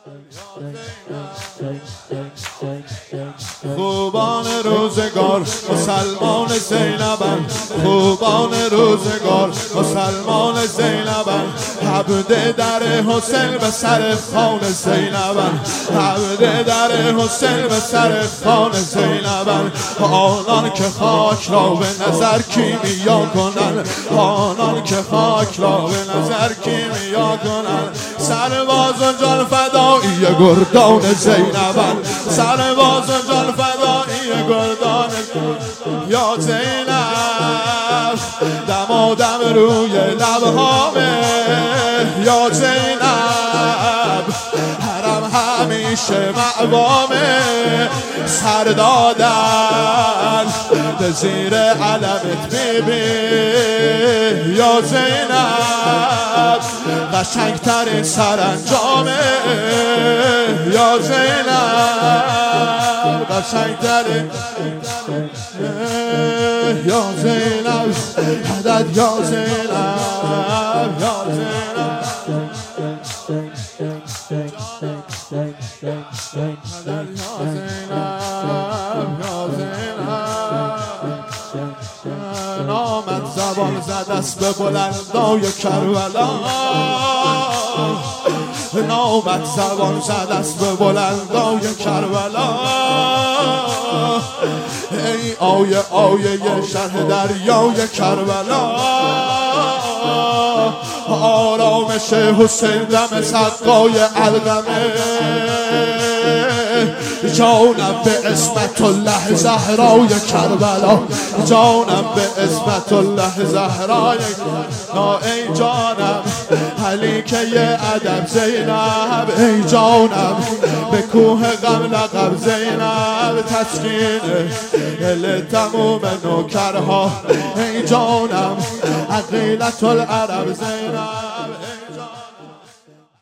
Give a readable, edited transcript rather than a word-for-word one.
خوبان روزگار مسلمان زینبن، خوبان روزگار مسلمان زینبن، عبد در حسین به سر خان زینبن، عبد در حسین به سر خان زینبن. آنان که خاک را به نظر کیمیا کنن، آنان که خاک را به نظر کیمیا کنن. سرباز و جان فدایی گردان زینبن، سرباز و جان فدایی گردان. یا زینب دمادم روی لبهامه، یا زینب حرم همیشه مأوامه. سر دادن به زیر علمت بیبی، یا زینب قشنگترین سرانجامه، یا زینب قشنگترین، یا زینب حدد، یا زینب، یا زینب نامت زبان زد است به بلندای کربلا، نامت زبان زد است به بلندای کربلا. ای آیه آیه شرح دریای کربلا، آرامش حسین دم سقای علقمه. جانم به اسمت الله زهرای کربلا، جانم به اسمت الله زهرای. ای جانم علی که یه ادب زینب، ای جانم به کوه غم لقب زینب. تسکین دل تموم نوکرها، ای جانم عقیلت العرب زینب.